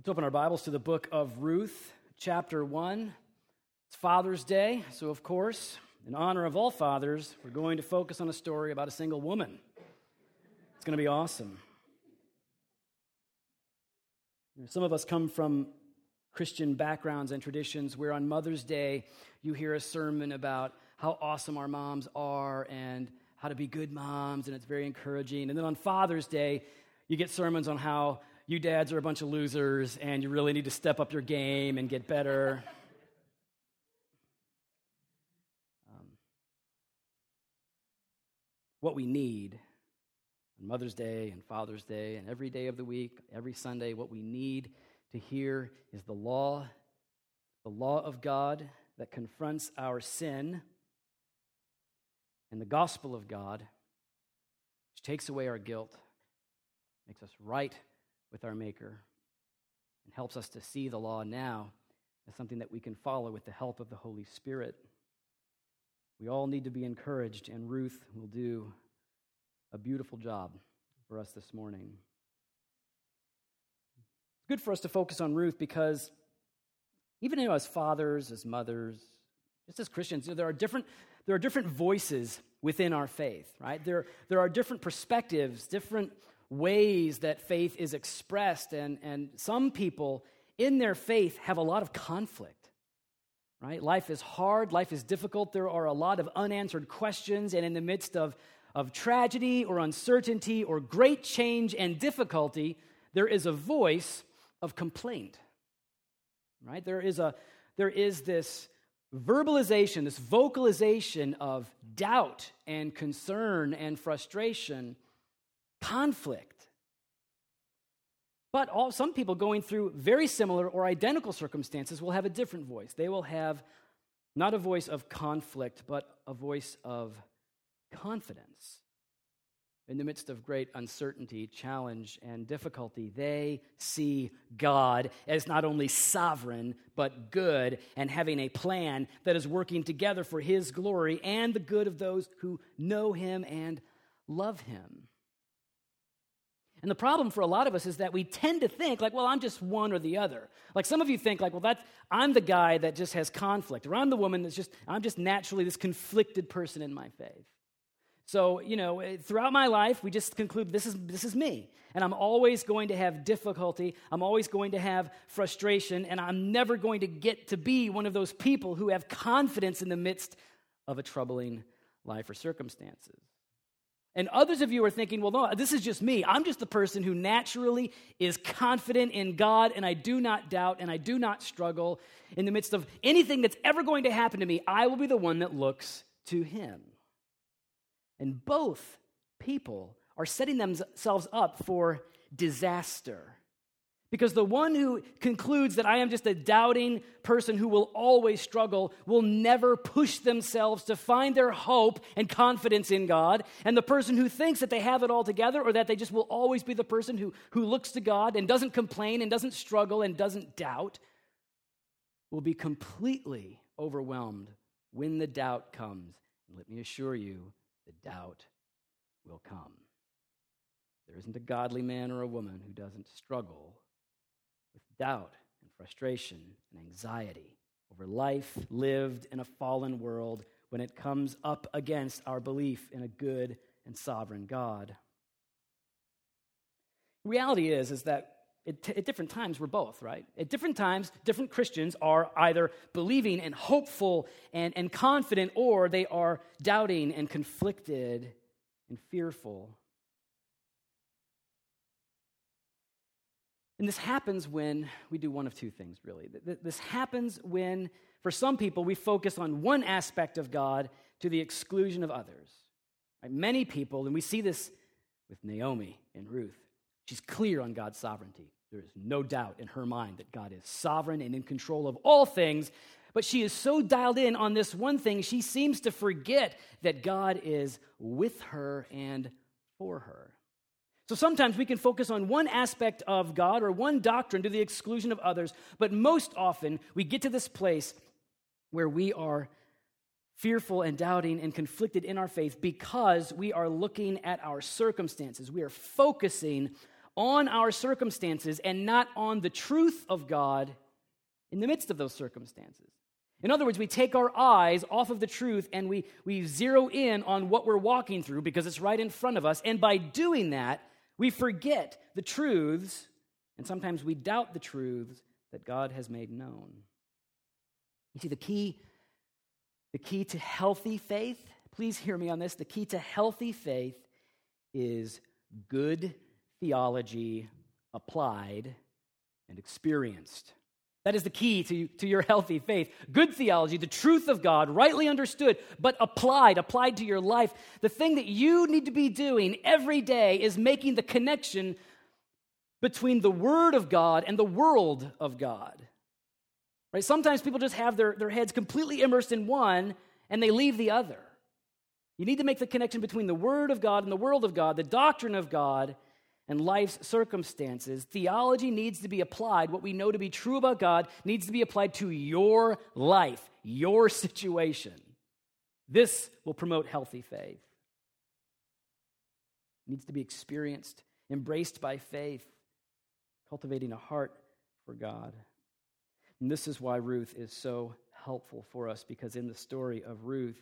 Let's open our Bibles to the book of Ruth, chapter 1. It's Father's Day, so of course, in honor of all fathers, we're going to focus on a story about a single woman. It's going to be awesome. Some of us come from Christian backgrounds and traditions where on Mother's Day you hear a sermon about how awesome our moms are and how to be good moms, and it's very encouraging. And then on Father's Day, you get sermons on how you dads are a bunch of losers and you really need to step up your game and get better. What we need on Mother's Day and Father's Day and every day of the week, every Sunday, what we need to hear is the law of God that confronts our sin, and the gospel of God, which takes away our guilt, makes us right with our Maker, and helps us to see the law now as something that we can follow with the help of the Holy Spirit. We all need to be encouraged, and Ruth will do a beautiful job for us this morning. It's good for us to focus on Ruth because even as fathers, as mothers, just as Christians, there are different voices within our faith, right? There are different perspectives, different ways that faith is expressed, and some people in their faith have a lot of conflict, right? Life is hard, life is difficult, there are a lot of unanswered questions, and in the midst of tragedy or uncertainty or great change and difficulty, there is a voice of complaint, right? There is this verbalization, this vocalization of doubt and concern and frustration, conflict. But some people going through very similar or identical circumstances will have a different voice. They will have not a voice of conflict, but a voice of confidence. In the midst of great uncertainty, challenge, and difficulty, they see God as not only sovereign, but good, and having a plan that is working together for His glory and the good of those who know Him and love Him. And the problem for a lot of us is that we tend to think like, well, I'm just one or the other. Like some of you think like, well, I'm the guy that just has conflict, or I'm the woman I'm just naturally this conflicted person in my faith. So, throughout my life, we just conclude this is me. And I'm always going to have difficulty. I'm always going to have frustration. And I'm never going to get to be one of those people who have confidence in the midst of a troubling life or circumstances. And others of you are thinking, well, no, this is just me. I'm just the person who naturally is confident in God, and I do not doubt, and I do not struggle. In the midst of anything that's ever going to happen to me, I will be the one that looks to Him. And both people are setting themselves up for disaster. Because the one who concludes that I am just a doubting person who will always struggle will never push themselves to find their hope and confidence in God. And the person who thinks that they have it all together, or that they just will always be the person who looks to God and doesn't complain and doesn't struggle and doesn't doubt, will be completely overwhelmed when the doubt comes. And let me assure you, the doubt will come. There isn't a godly man or a woman who doesn't struggle with doubt and frustration and anxiety over life lived in a fallen world when it comes up against our belief in a good and sovereign God. The reality is that at different times we're both, right? At different times, different Christians are either believing and hopeful and confident, or they are doubting and conflicted and fearful. And this happens when we do one of two things, really. This happens when, for some people, we focus on one aspect of God to the exclusion of others. Right? Many people, and we see this with Naomi and Ruth, she's clear on God's sovereignty. There is no doubt in her mind that God is sovereign and in control of all things, but she is so dialed in on this one thing, she seems to forget that God is with her and for her. So sometimes we can focus on one aspect of God or one doctrine to the exclusion of others, but most often we get to this place where we are fearful and doubting and conflicted in our faith because we are looking at our circumstances. We are focusing on our circumstances and not on the truth of God in the midst of those circumstances. In other words, we take our eyes off of the truth and we zero in on what we're walking through because it's right in front of us. And by doing that, we forget the truths, and sometimes we doubt the truths that God has made known. You see, the key to healthy faith, please hear me on this, the key to healthy faith is good theology applied and experienced. That is the key to your healthy faith. Good theology, the truth of God, rightly understood, but applied to your life. The thing that you need to be doing every day is making the connection between the Word of God and the world of God. Right? Sometimes people just have their heads completely immersed in one and they leave the other. You need to make the connection between the Word of God and the world of God, the doctrine of God, and life's circumstances. Theology needs to be applied. What we know to be true about God needs to be applied to your life, your situation. This will promote healthy faith. It needs to be experienced, embraced by faith, cultivating a heart for God. And this is why Ruth is so helpful for us, because in the story of Ruth,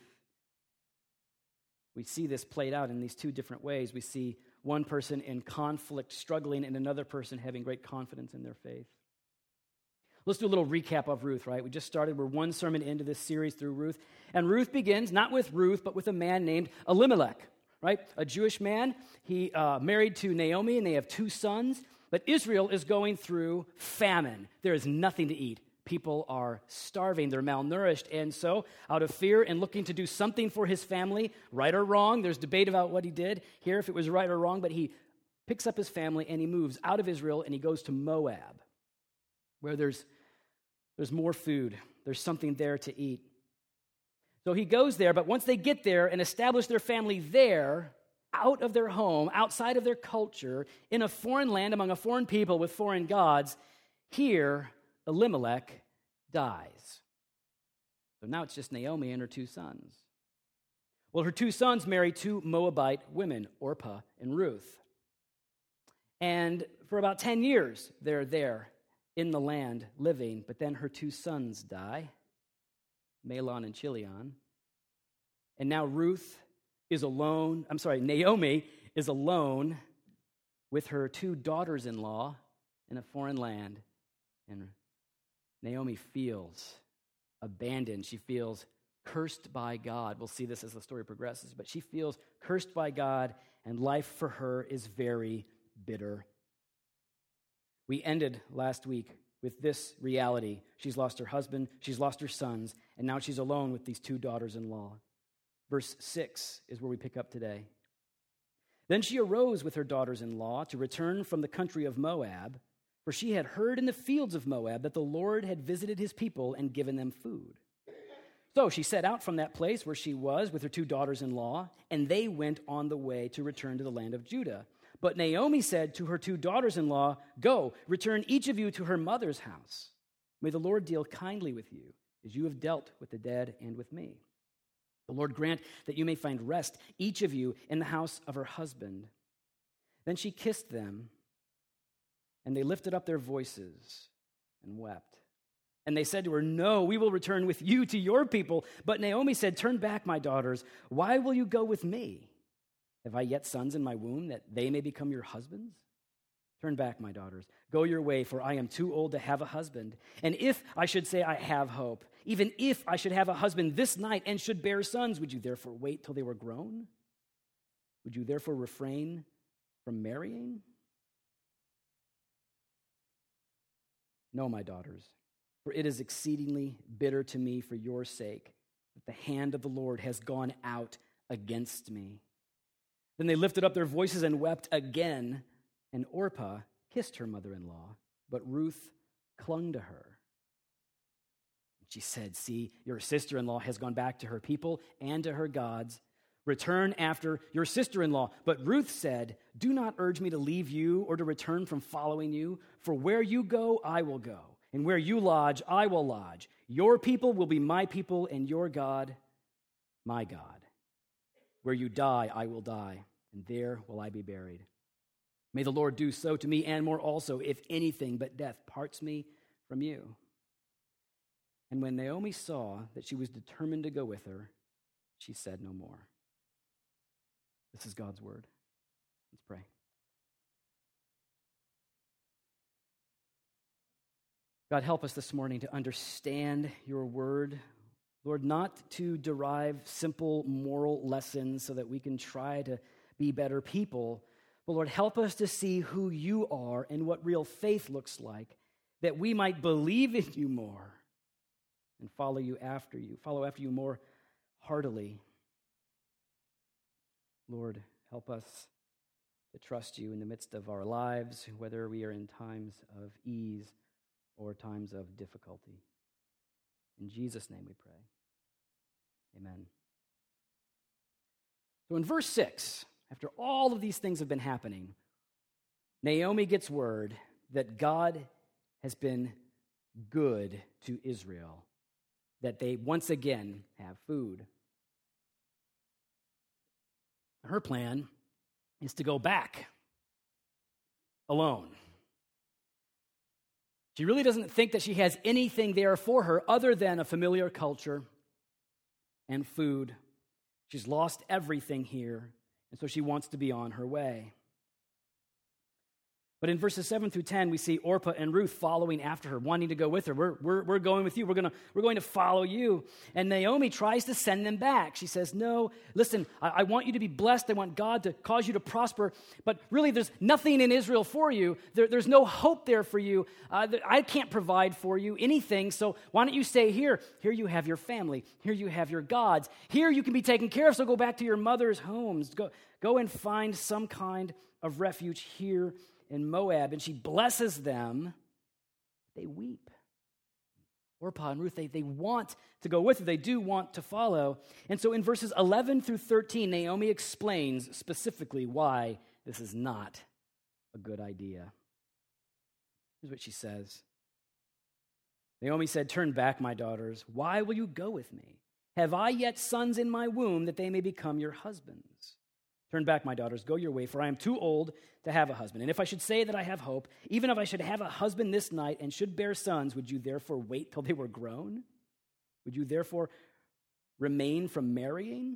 we see this played out in these two different ways. We see one person in conflict, struggling, and another person having great confidence in their faith. Let's do a little recap of Ruth, right? We just started, we're one sermon into this series through Ruth. And Ruth begins, not with Ruth, but with a man named Elimelech, right? A Jewish man. He married to Naomi, and they have 2 sons. But Israel is going through famine. There is nothing to eat. People are starving, they're malnourished, and so out of fear and looking to do something for his family, right or wrong, there's debate about what he did here, if it was right or wrong, but he picks up his family and he moves out of Israel and he goes to Moab, where there's more food, there's something there to eat. So he goes there, but once they get there and establish their family there, out of their home, outside of their culture, in a foreign land, among a foreign people with foreign gods, here Elimelech dies. So now it's just Naomi and her 2 sons. Well, her 2 sons marry 2 Moabite women, Orpah and Ruth. And for about 10 years, they're there in the land living, but then her 2 sons die, Mahlon and Chilion. And now Naomi is alone with her 2 daughters-in-law in a foreign land. And Naomi feels abandoned. She feels cursed by God. We'll see this as the story progresses, but she feels cursed by God, and life for her is very bitter. We ended last week with this reality. She's lost her husband, she's lost her sons, and now she's alone with these 2 daughters-in-law. Verse 6 is where we pick up today. Then she arose with her daughters-in-law to return from the country of Moab, for she had heard in the fields of Moab that the Lord had visited his people and given them food. So she set out from that place where she was with her 2 daughters-in-law, and they went on the way to return to the land of Judah. But Naomi said to her 2 daughters-in-law, "Go, return each of you to her mother's house. May the Lord deal kindly with you, as you have dealt with the dead and with me. The Lord grant that you may find rest, each of you, in the house of her husband." Then she kissed them, and they lifted up their voices and wept. And they said to her, "No, we will return with you to your people." But Naomi said, "Turn back, my daughters. Why will you go with me? Have I yet sons in my womb that they may become your husbands? Turn back, my daughters. Go your way, for I am too old to have a husband. And if I should say I have hope, even if I should have a husband this night and should bear sons, would you therefore wait till they were grown? Would you therefore refrain from marrying? No, my daughters, for it is exceedingly bitter to me for your sake that the hand of the Lord has gone out against me." Then they lifted up their voices and wept again, and Orpah kissed her mother-in-law, but Ruth clung to her. She said, "See, your sister-in-law has gone back to her people and to her gods. Return after your sister-in-law." But Ruth said, "Do not urge me to leave you or to return from following you, for where you go, I will go, and where you lodge, I will lodge. Your people will be my people, and your God, my God. Where you die, I will die, and there will I be buried." May the Lord do so to me and more also, if anything but death parts me from you." And when Naomi saw that she was determined to go with her, she said no more. This is God's word. Let's pray. God, help us this morning to understand your word. Lord, not to derive simple moral lessons so that we can try to be better people, but Lord, help us to see who you are and what real faith looks like, that we might believe in you more and follow after you more heartily. Lord, help us to trust you in the midst of our lives, whether we are in times of ease or times of difficulty. In Jesus' name we pray. Amen. So in verse 6, after all of these things have been happening, Naomi gets word that God has been good to Israel, that they once again have food. Her plan is to go back alone. She really doesn't think that she has anything there for her other than a familiar culture and food. She's lost everything here, and so she wants to be on her way. But in verses 7 through 10, we see Orpah and Ruth following after her, wanting to go with her. We're going with you. We're going to follow you. And Naomi tries to send them back. She says, "No, listen, I want you to be blessed. I want God to cause you to prosper. But really, there's nothing in Israel for you. There's no hope there for you. I can't provide for you anything. So why don't you stay here? Here you have your family. Here you have your gods. Here you can be taken care of. So go back to your mother's homes. Go and find some kind of refuge here in Moab." And she blesses them. They weep. Orpah and Ruth, they want to go with her. They do want to follow. And so in verses 11 through 13, Naomi explains specifically why this is not a good idea. Here's what she says. Naomi said, "Turn back, my daughters. Why will you go with me? Have I yet sons in my womb that they may become your husbands? Turn back, my daughters, go your way, for I am too old to have a husband. And if I should say that I have hope, even if I should have a husband this night and should bear sons, would you therefore wait till they were grown? Would you therefore remain from marrying?"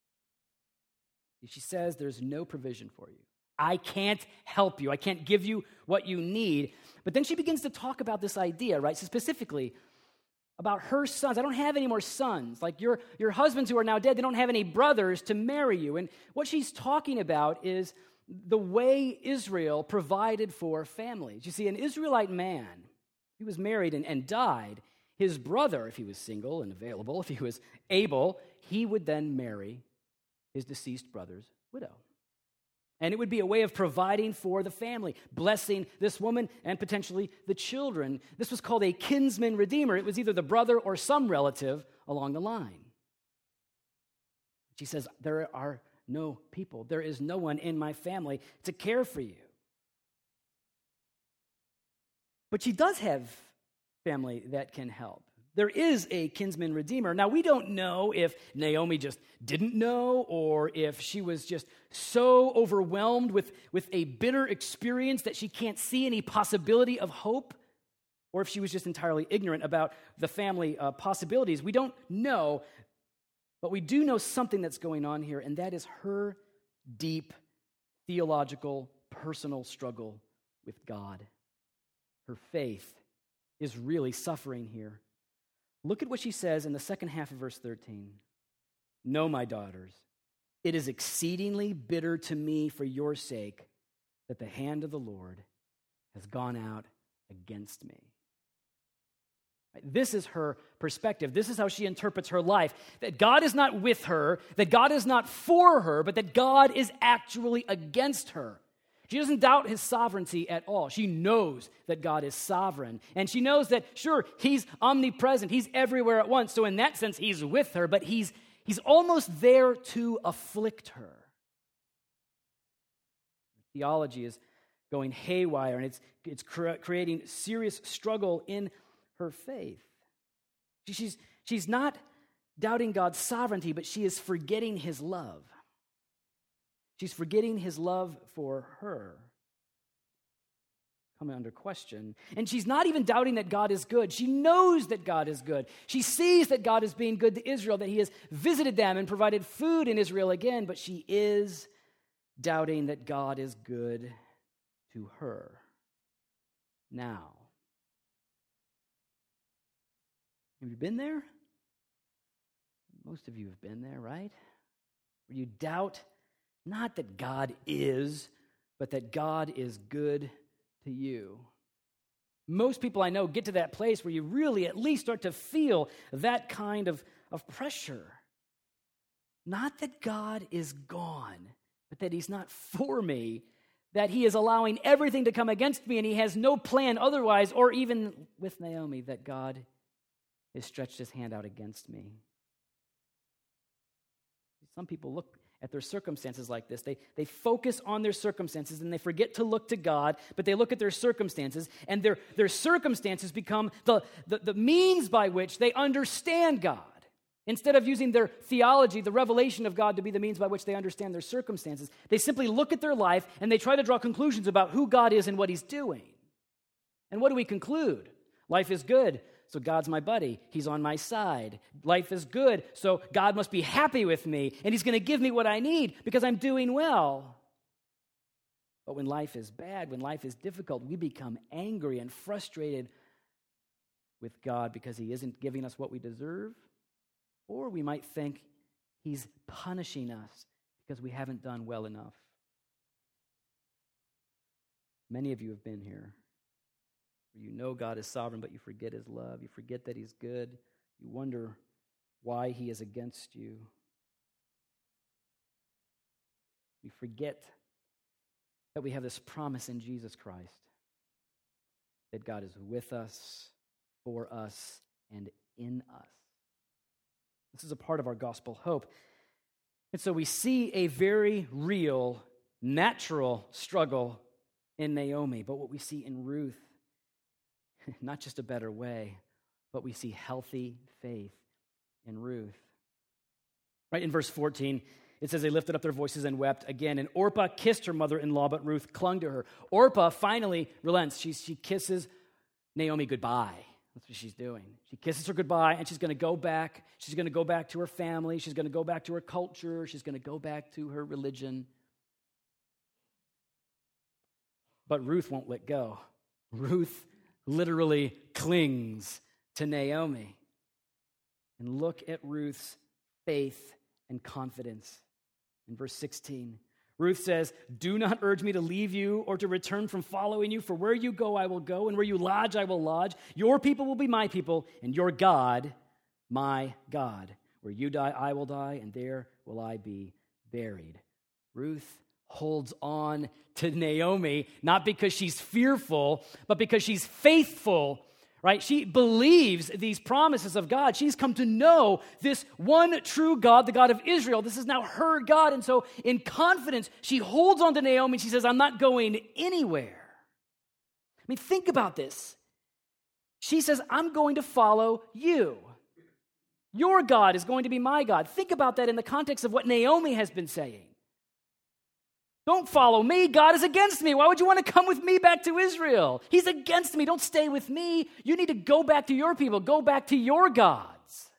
She says, "There's no provision for you. I can't help you. I can't give you what you need." But then she begins to talk about this idea, right? So specifically about her sons. "I don't have any more sons. Like your husbands who are now dead, they don't have any brothers to marry you." And what she's talking about is the way Israel provided for families. You see, an Israelite man, he was married and died. His brother, if he was single and available, if he was able, he would then marry his deceased brother's widow. And it would be a way of providing for the family, blessing this woman and potentially the children. This was called a kinsman redeemer. It was either the brother or some relative along the line. She says, "There are no people. There is no one in my family to care for you." But she does have family that can help. There is a kinsman redeemer. Now, we don't know if Naomi just didn't know or if she was just so overwhelmed with a bitter experience that she can't see any possibility of hope, or if she was just entirely ignorant about the family possibilities. We don't know, but we do know something that's going on here, and that is her deep theological, personal struggle with God. Her faith is really suffering here. Look at what she says in the second half of verse 13. "No, my daughters, it is exceedingly bitter to me for your sake that the hand of the Lord has gone out against me." This is her perspective. This is how she interprets her life. That God is not with her, that God is not for her, but that God is actually against her. She doesn't doubt his sovereignty at all. She knows that God is sovereign. And she knows that, sure, he's omnipresent. He's everywhere at once. So in that sense, he's with her, but he's almost there to afflict her. Theology is going haywire, and it's creating serious struggle in her faith. She's not doubting God's sovereignty, but she is forgetting his love. She's forgetting his love for her. come under question. And she's not even doubting that God is good. She knows that God is good. She sees that God is being good to Israel, that he has visited them and provided food in Israel again, but she is doubting that God is good to her now. Have you been there? Most of you have been there, right? Where you doubt not that God is, but that God is good to you. Most people I know get to that place where you really at least start to feel that kind of pressure. Not that God is gone, but that he's not for me, that he is allowing everything to come against me and he has no plan otherwise, or even with Naomi, that God has stretched his hand out against me. Some people look at their circumstances like this. They focus on their circumstances and they forget to look to God, but they look at their circumstances, and their circumstances become the means by which they understand God. Instead of using their theology, the revelation of God, to be the means by which they understand their circumstances, they simply look at their life and they try to draw conclusions about who God is and what he's doing. And what do we conclude? Life is good, so God's my buddy. He's on my side. Life is good, so God must be happy with me, and he's going to give me what I need because I'm doing well. But when life is bad, when life is difficult, we become angry and frustrated with God because he isn't giving us what we deserve. Or we might think he's punishing us because we haven't done well enough. Many of you have been here. You know God is sovereign, but you forget his love. You forget that he's good. You wonder why he is against you. You forget that we have this promise in Jesus Christ, that God is with us, for us, and in us. This is a part of our gospel hope. And so we see a very real, natural struggle in Naomi, but what we see in Ruth, not just a better way, but we see healthy faith in Ruth. Right in verse 14, it says they lifted up their voices and wept again, and Orpah kissed her mother-in-law, but Ruth clung to her. Orpah finally relents. She kisses Naomi goodbye. That's what she's doing. She kisses her goodbye, and she's going to go back. She's going to go back to her family. She's going to go back to her culture. She's going to go back to her religion. But Ruth won't let go. Ruth literally clings to Naomi. And look at Ruth's faith and confidence. In verse 16, Ruth says, "Do not urge me to leave you or to return from following you, for where you go I will go, and where you lodge I will lodge. Your people will be my people, and your God my God. Where you die I will die, and there will I be buried." Ruth holds on to Naomi, not because she's fearful, but because she's faithful, right? She believes these promises of God. She's come to know this one true God, the God of Israel. This is now her God. And so in confidence, she holds on to Naomi. She says, "I'm not going anywhere." I mean, think about this. She says, "I'm going to follow you. Your God is going to be my God." Think about that in the context of what Naomi has been saying. Don't follow me. God is against me. Why would you want to come with me back to Israel? He's against me. Don't stay with me. You need to go back to your people. Go back to your gods.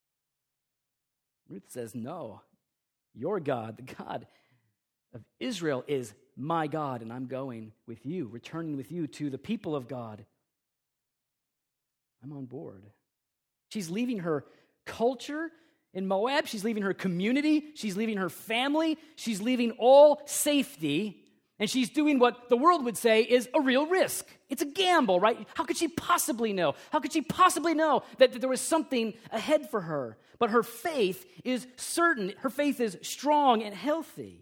Ruth says, "No, your God, the God of Israel, is my God, and I'm going with you, returning with you to the people of God. I'm on board." She's leaving her culture in Moab. She's leaving her community. She's leaving her family. She's leaving all safety. And she's doing what the world would say is a real risk. It's a gamble, right? How could she possibly know? How could she possibly know that there was something ahead for her? But her faith is certain. Her faith is strong and healthy.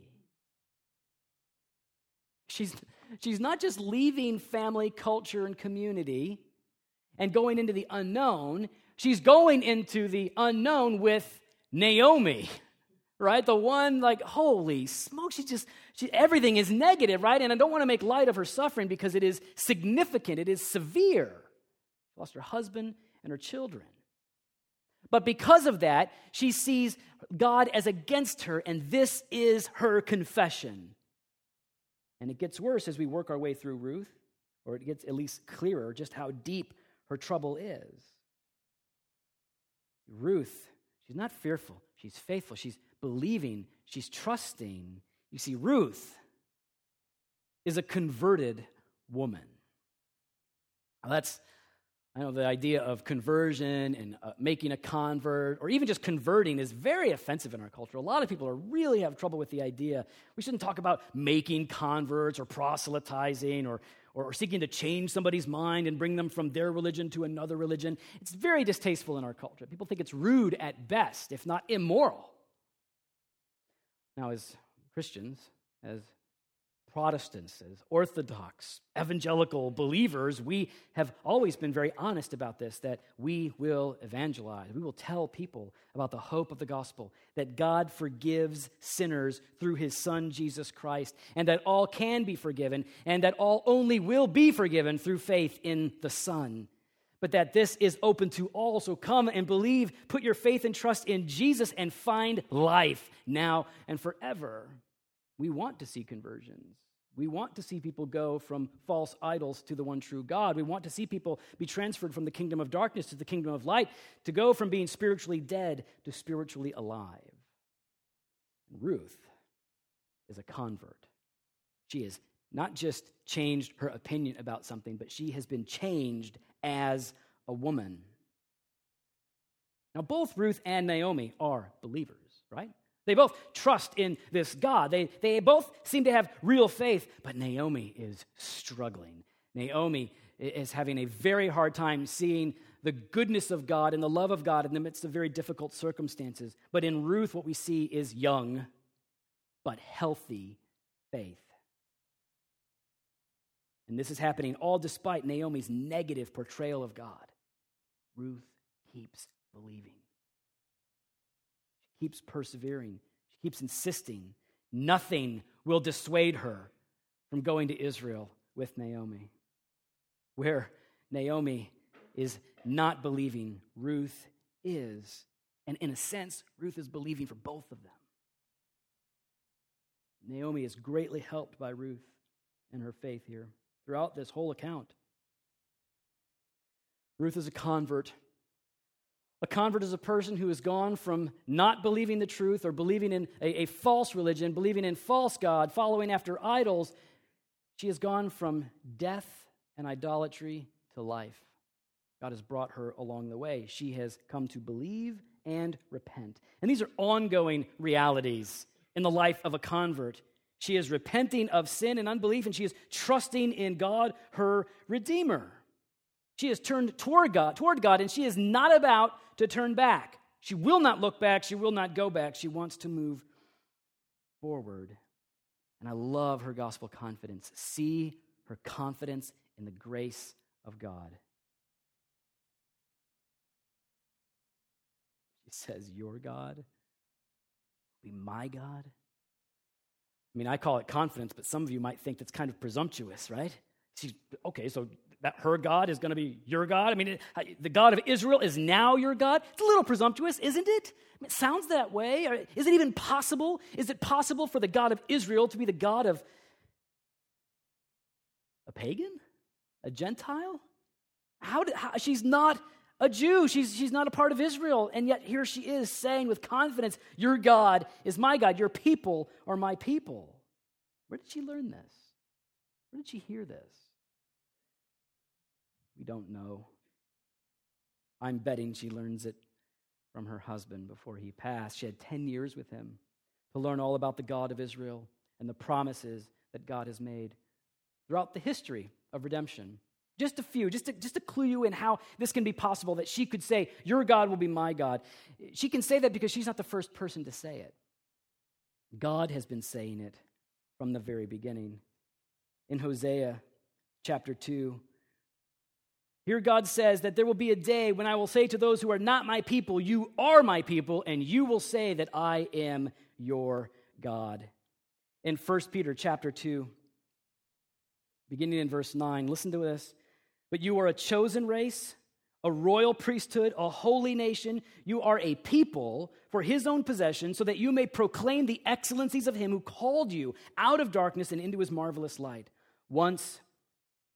She's not just leaving family, culture, and community and going into the unknown. She's going into the unknown with Naomi, right? The one, like, holy smoke, everything is negative, right? And I don't want to make light of her suffering because it is significant, it is severe. She lost her husband and her children. But because of that, she sees God as against her, and this is her confession. And it gets worse as we work our way through Ruth. or it gets at least clearer just how deep her trouble is. Ruth, she's not fearful. She's faithful. She's believing. She's trusting. You see, Ruth is a converted woman. Now I know the idea of conversion and making a convert, or even just converting, is very offensive in our culture. A lot of people really have trouble with the idea. We shouldn't talk about making converts or proselytizing or seeking to change somebody's mind and bring them from their religion to another religion. It's very distasteful in our culture. People think it's rude at best, if not immoral. Now, as Christians, as Protestants, as Orthodox, evangelical believers, we have always been very honest about this, that we will evangelize. We will tell people about the hope of the gospel, that God forgives sinners through his Son, Jesus Christ, and that all can be forgiven, and that all only will be forgiven through faith in the Son. But that this is open to all, so come and believe, put your faith and trust in Jesus and find life now and forever. We want to see conversions. We want to see people go from false idols to the one true God. We want to see people be transferred from the kingdom of darkness to the kingdom of light, to go from being spiritually dead to spiritually alive. Ruth is a convert. She has not just changed her opinion about something, but she has been changed as a woman. Now, both Ruth and Naomi are believers, right? They both trust in this God. They both seem to have real faith, but Naomi is struggling. Naomi is having a very hard time seeing the goodness of God and the love of God in the midst of very difficult circumstances. But in Ruth, what we see is young but healthy faith. And this is happening all despite Naomi's negative portrayal of God. Ruth keeps believing. She keeps persevering. She keeps insisting. Nothing will dissuade her from going to Israel with Naomi. Where Naomi is not believing, Ruth is. And in a sense, Ruth is believing for both of them. Naomi is greatly helped by Ruth and her faith here throughout this whole account. Ruth is a convert. A convert is a person who has gone from not believing the truth or believing in a false religion, believing in false God, following after idols. She has gone from death and idolatry to life. God has brought her along the way. She has come to believe and repent. And these are ongoing realities in the life of a convert. She is repenting of sin and unbelief, and she is trusting in God, her Redeemer. She has turned toward God, and she is not about to turn back. She will not look back. She will not go back. She wants to move forward. And I love her gospel confidence. See her confidence in the grace of God. She says, your God will be my God. I mean, I call it confidence, but some of you might think that's kind of presumptuous, right? Okay, so that her God is going to be your God? I mean, the God of Israel is now your God? It's a little presumptuous, isn't it? I mean, it sounds that way. Is it even possible? Is it possible for the God of Israel to be the God of a pagan? A Gentile? How she's not a Jew. She's not a part of Israel. And yet here she is saying with confidence, your God is my God. Your people are my people. Where did she learn this? Where did she hear this? We don't know. I'm betting she learns it from her husband before he passed. She had 10 years with him to learn all about the God of Israel and the promises that God has made throughout the history of redemption. Just a few, just to clue you in how this can be possible, that she could say, your God will be my God. She can say that because she's not the first person to say it. God has been saying it from the very beginning. In Hosea chapter 2, here God says that there will be a day when I will say to those who are not my people, you are my people, and you will say that I am your God. In 1 Peter chapter 2, beginning in verse 9, listen to this. But you are a chosen race, a royal priesthood, a holy nation. You are a people for his own possession, so that you may proclaim the excellencies of him who called you out of darkness and into his marvelous light. Once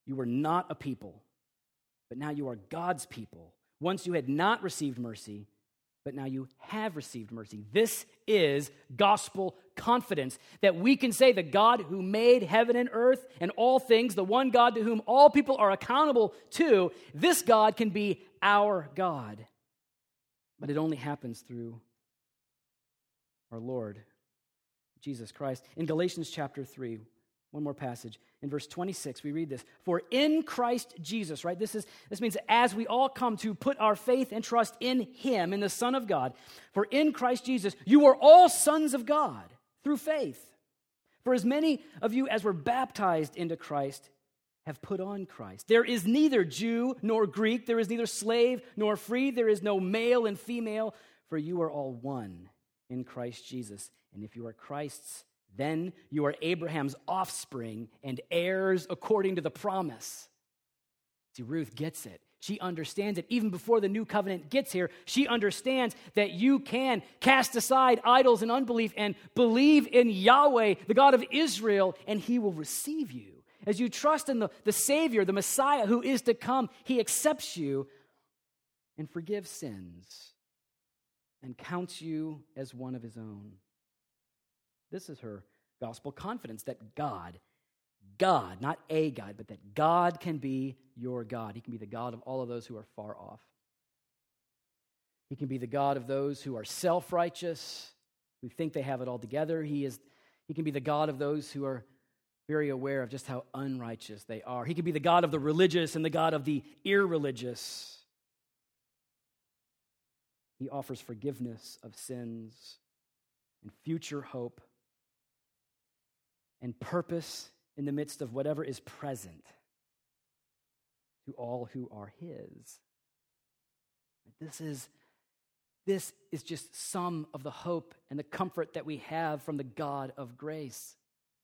You were not a people, but now you are God's people. Once you had not received mercy, but now you have received mercy. This is gospel confidence, that we can say the God who made heaven and earth and all things, the one God to whom all people are accountable to, this God can be our God. But it only happens through our Lord, Jesus Christ. In Galatians chapter 3, one more passage. In verse 26, we read this. For in Christ Jesus, right? This means that as we all come to put our faith and trust in him, in the Son of God, for in Christ Jesus, you are all sons of God through faith. For as many of you as were baptized into Christ have put on Christ. There is neither Jew nor Greek. There is neither slave nor free. There is no male and female, for you are all one in Christ Jesus. And if you are Christ's, then you are Abraham's offspring and heirs according to the promise. See, Ruth gets it. She understands it. Even before the new covenant gets here, she understands that you can cast aside idols and unbelief and believe in Yahweh, the God of Israel, and he will receive you. As you trust in the Savior, the Messiah who is to come, he accepts you and forgives sins and counts you as one of his own. This is her gospel confidence that God, not a God, but that God can be your God. He can be the God of all of those who are far off. He can be the God of those who are self-righteous, who think they have it all together. He can be the God of those who are very aware of just how unrighteous they are. He can be the God of the religious and the God of the irreligious. He offers forgiveness of sins and future hope and purpose in the midst of whatever is present to all who are his. This is just some of the hope and the comfort that we have from the God of grace.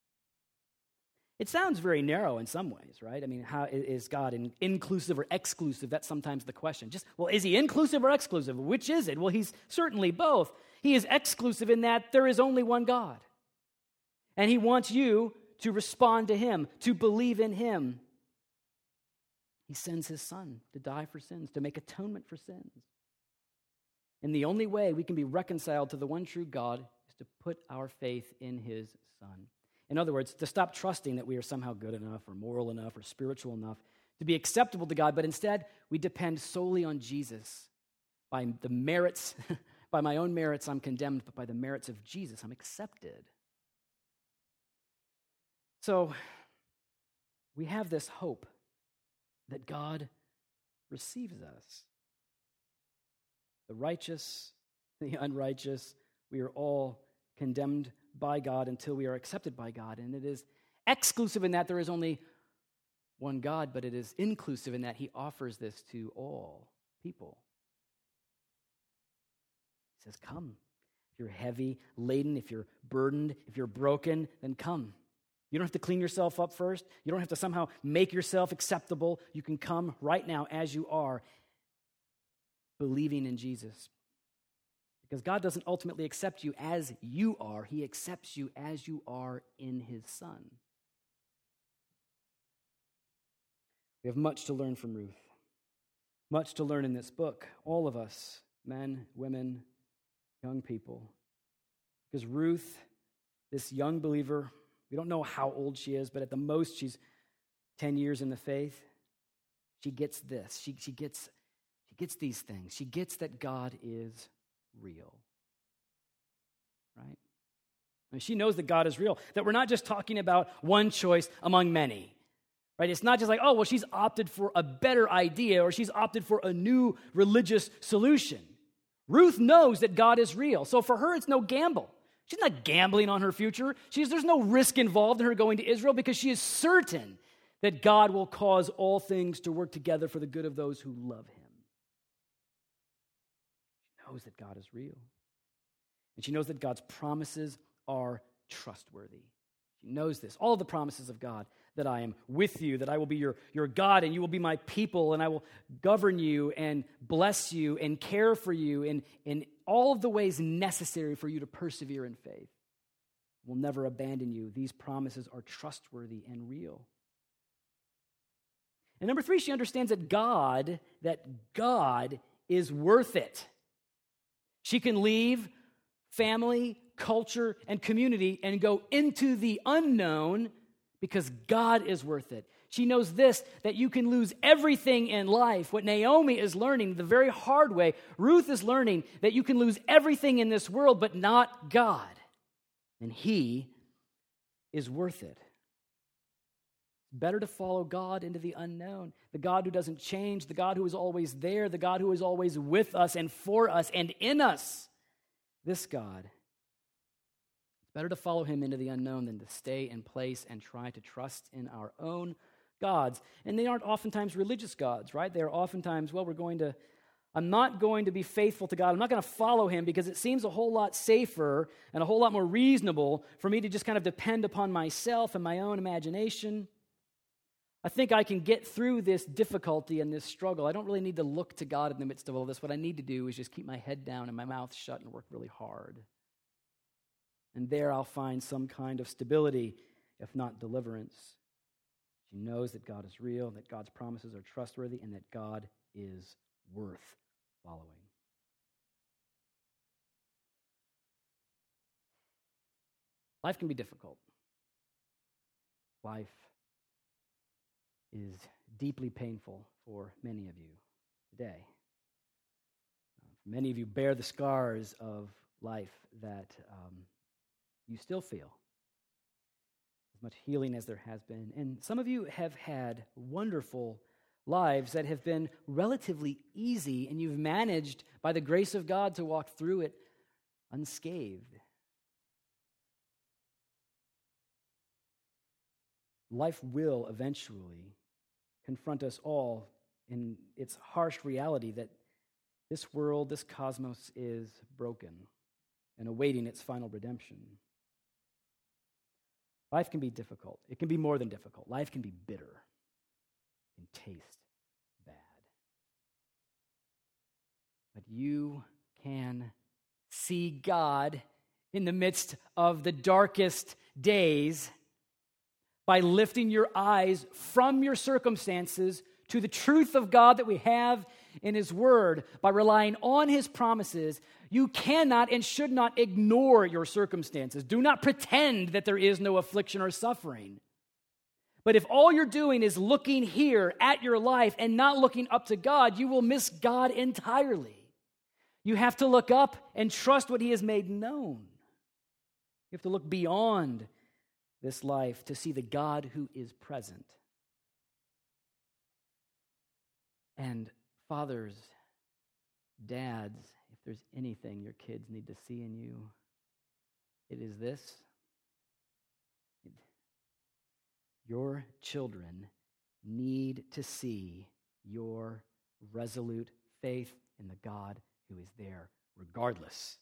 It sounds very narrow in some ways, right? I mean, how is God inclusive or exclusive? That's sometimes the question. Is he inclusive or exclusive? Which is it? Well, he's certainly both. He is exclusive in that there is only one God. And he wants you to respond to him, to believe in him. He sends his son to die for sins, to make atonement for sins. And the only way we can be reconciled to the one true God is to put our faith in his son. In other words, to stop trusting that we are somehow good enough or moral enough or spiritual enough to be acceptable to God, but instead we depend solely on Jesus. By the merits, by my own merits, I'm condemned, but by the merits of Jesus, I'm accepted. So we have this hope that God receives us. The righteous, the unrighteous, we are all condemned by God until we are accepted by God. And it is exclusive in that there is only one God, but it is inclusive in that he offers this to all people. He says, come. If you're heavy laden, if you're burdened, if you're broken, then come. You don't have to clean yourself up first. You don't have to somehow make yourself acceptable. You can come right now as you are, believing in Jesus. Because God doesn't ultimately accept you as you are. He accepts you as you are in his Son. We have much to learn from Ruth. Much to learn in this book. All of us, men, women, young people. Because Ruth, this young believer, we don't know how old she is, but at the most she's 10 years in the faith. She gets this. She gets these things. She gets that God is real. Right? I mean, she knows that God is real, that we're not just talking about one choice among many. Right? It's not just like, she's opted for a better idea or she's opted for a new religious solution. Ruth knows that God is real. So for her, it's no gamble. She's not gambling on her future. There's no risk involved in her going to Israel because she is certain that God will cause all things to work together for the good of those who love him. She knows that God is real. And she knows that God's promises are trustworthy. She knows this. All of the promises of God, that I am with you, that I will be your God and you will be my people and I will govern you and bless you and care for you in all of the ways necessary for you to persevere in faith. Will never abandon you. These promises are trustworthy and real. And number 3, she understands that God is worth it. She can leave family, culture, and community and go into the unknown because God is worth it. She knows this, that you can lose everything in life. What Naomi is learning the very hard way, Ruth is learning that you can lose everything in this world, but not God. And He is worth it. It's better to follow God into the unknown, the God who doesn't change, the God who is always there, the God who is always with us and for us and in us. This God. It's better to follow Him into the unknown than to stay in place and try to trust in our own gods. And they aren't oftentimes religious gods, right? They're oftentimes, I'm not going to be faithful to God. I'm not going to follow Him because it seems a whole lot safer and a whole lot more reasonable for me to just kind of depend upon myself and my own imagination. I think I can get through this difficulty and this struggle. I don't really need to look to God in the midst of all this. What I need to do is just keep my head down and my mouth shut and work really hard. And there I'll find some kind of stability, if not deliverance. She knows that God is real, that God's promises are trustworthy, and that God is worth following. Life can be difficult. Life is deeply painful for many of you today. Many of you bear the scars of life that you still feel. As much healing as there has been. And some of you have had wonderful lives that have been relatively easy, and you've managed, by the grace of God, to walk through it unscathed. Life will eventually confront us all in its harsh reality that this world, this cosmos is broken and awaiting its final redemption. Life can be difficult. It can be more than difficult. Life can be bitter. It can taste bad. But you can see God in the midst of the darkest days by lifting your eyes from your circumstances to the truth of God that we have in His Word, by relying on His promises. You cannot and should not ignore your circumstances. Do not pretend that there is no affliction or suffering. But if all you're doing is looking here at your life and not looking up to God, you will miss God entirely. You have to look up and trust what He has made known. You have to look beyond this life to see the God who is present. And fathers, dads, if there's anything your kids need to see in you, it is this. Your children need to see your resolute faith in the God who is there, regardless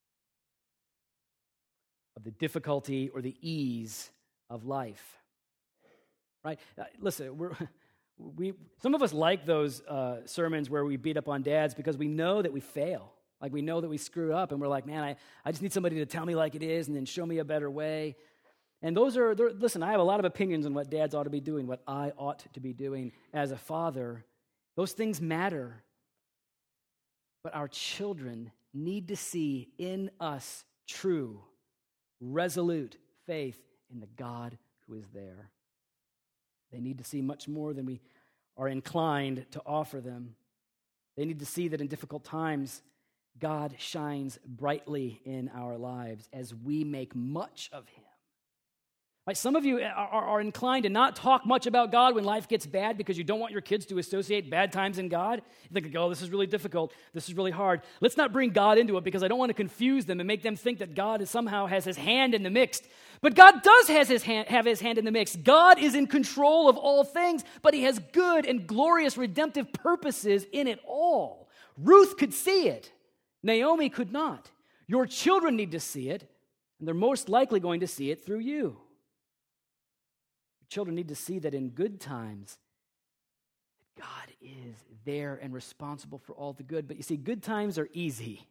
of the difficulty or the ease of life. Right? Listen, some of us like those sermons where we beat up on dads because we know that we fail. Like we know that we screw up and we're like, man, I just need somebody to tell me like it is and then show me a better way. And listen, I have a lot of opinions on what dads ought to be doing, what I ought to be doing as a father. Those things matter. But our children need to see in us true, resolute faith in the God who is there. They need to see much more than we are inclined to offer them. They need to see that in difficult times, God shines brightly in our lives as we make much of Him. Right? Some of you are inclined to not talk much about God when life gets bad because you don't want your kids to associate bad times in God. You think, oh, this is really difficult. This is really hard. Let's not bring God into it because I don't want to confuse them and make them think that God somehow has His hand in the mix. But God does have His hand in the mix. God is in control of all things, but He has good and glorious redemptive purposes in it all. Ruth could see it. Naomi could not. Your children need to see it, and they're most likely going to see it through you. Children need to see that in good times, God is there and responsible for all the good. But you see, good times are easy.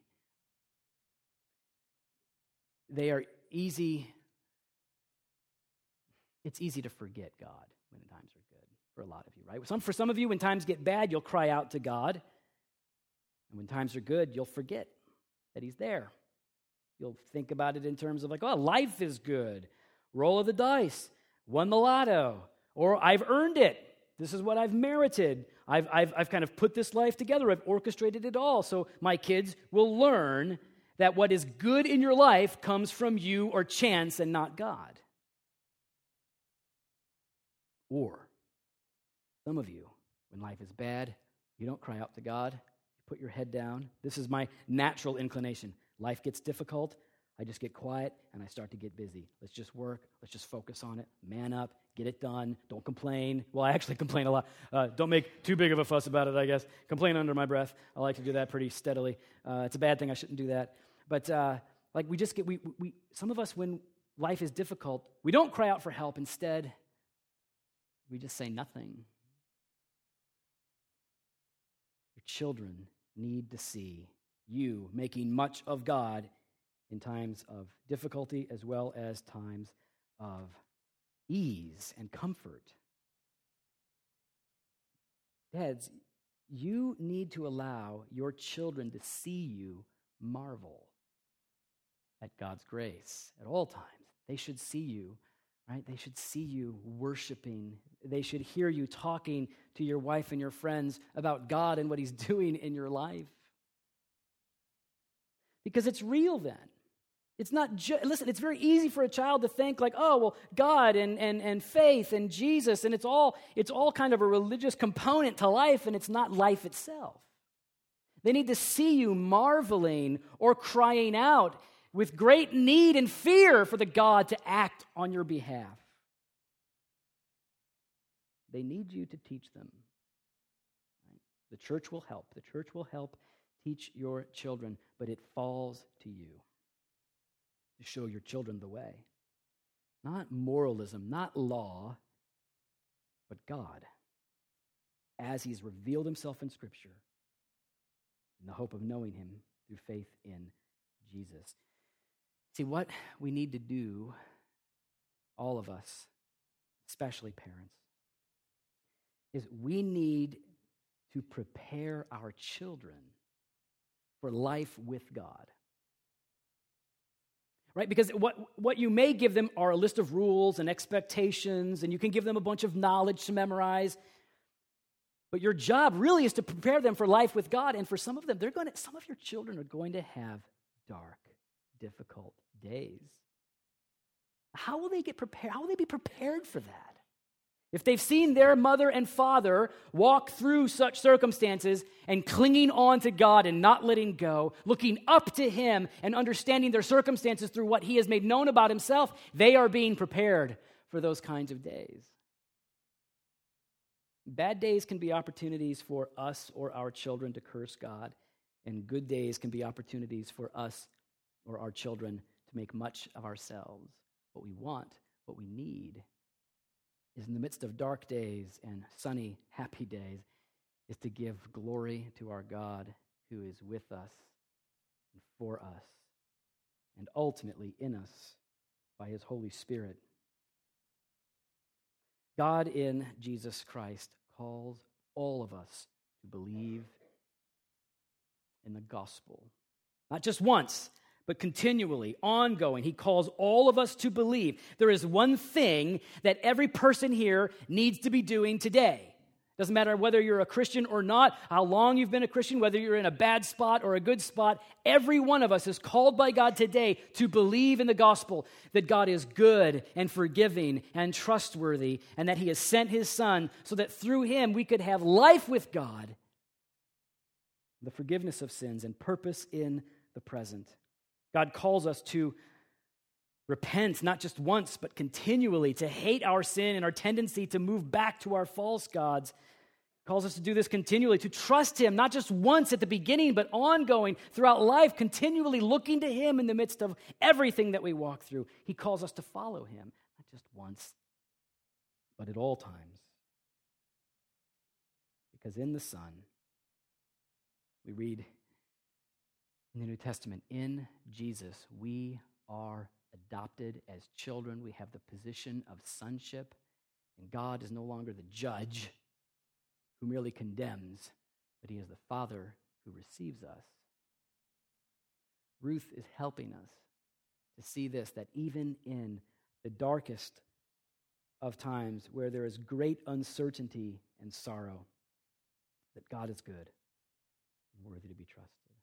They are easy. It's easy to forget God when times are good. for a lot of you, right? For some of you, when times get bad, you'll cry out to God. And when times are good, you'll forget that he's there. You'll think about it in terms of like, oh, life is good. Roll of the dice. Won the lotto. Or I've earned it. This is what I've merited. I've kind of put this life together. I've orchestrated it all. So my kids will learn that what is good in your life comes from you or chance and not God. Or some of you, when life is bad, you don't cry out to God. You put your head down. This is my natural inclination. Life gets difficult. I just get quiet and I start to get busy. Let's just work. Let's just focus on it. Man up. Get it done. Don't complain. Well, I actually complain a lot. Don't make too big of a fuss about it, I guess. Complain under my breath. I like to do that pretty steadily. It's a bad thing. I shouldn't do that. But like we just get, we some of us, when life is difficult, we don't cry out for help. Instead, we just say nothing. Your children need to see you making much of God in times of difficulty as well as times of ease and comfort. Dads, you need to allow your children to see you marvel at God's grace at all times. They should see you, right? They should see you worshiping. They should hear you talking to your wife and your friends about God and what he's doing in your life. Because it's real then. It's not listen, it's very easy for a child to think like, oh, well, God and faith and Jesus, and it's all kind of a religious component to life, and it's not life itself. They need to see you marveling or crying out with great need and fear for the God to act on your behalf. They need you to teach them. Right? The church will help. The church will help teach your children, but it falls to you to show your children the way. Not moralism, not law, but God, as he's revealed himself in Scripture, in the hope of knowing him through faith in Jesus. See, what we need to do, all of us, especially parents, is we need to prepare our children for life with God. Right? Because what you may give them are a list of rules and expectations, and you can give them a bunch of knowledge to memorize. But your job really is to prepare them for life with God. And for some of them, some of your children are going to have dark, difficult days. How will they get prepared? How will they be prepared for that? If they've seen their mother and father walk through such circumstances and clinging on to God and not letting go, looking up to him and understanding their circumstances through what he has made known about himself, they are being prepared for those kinds of days. Bad days can be opportunities for us or our children to curse God, and good days can be opportunities for us or our children to make much of ourselves. What we want, what we need, is in the midst of dark days and sunny, happy days, is to give glory to our God who is with us and for us and ultimately in us by his Holy Spirit. God in Jesus Christ calls all of us to believe in the gospel. Not just once, but continually, ongoing. He calls all of us to believe. There is one thing that every person here needs to be doing today. Doesn't matter whether you're a Christian or not, how long you've been a Christian, whether you're in a bad spot or a good spot, every one of us is called by God today to believe in the gospel, that God is good and forgiving and trustworthy, and that he has sent his Son so that through him we could have life with God, the forgiveness of sins, and purpose in the present. God calls us to repent, not just once, but continually, to hate our sin and our tendency to move back to our false gods. He calls us to do this continually, to trust him, not just once at the beginning, but ongoing throughout life, continually looking to him in the midst of everything that we walk through. He calls us to follow him, not just once, but at all times. Because in the Son, we read in the New Testament, in Jesus, we are adopted as children. We have the position of sonship, And God is no longer the judge who merely condemns, but he is the Father who receives us. Ruth is helping us to see this, that even in the darkest of times where there is great uncertainty and sorrow, that God is good and worthy to be trusted.